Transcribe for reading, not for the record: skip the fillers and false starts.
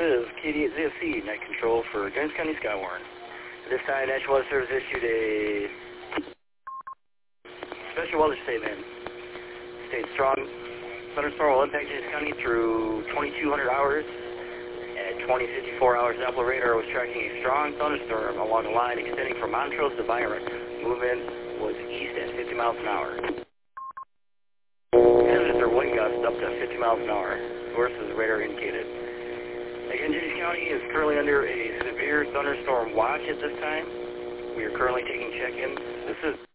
is KD8ZFC, Night Control for Guns County Skywarn. At this time, National Weather Service issued a special weather statement. States strong thunderstorm will impact James County through 2200 hours. At 2054 hours, Doppler radar was tracking a strong thunderstorm along the line extending from Montrose to Byron. Movement was east at 50 miles an hour. Visitors are wind gusts up to 50 miles an hour. Source is radar indicated. Again, James County is currently under a severe thunderstorm watch at this time. We are currently taking check-ins. This is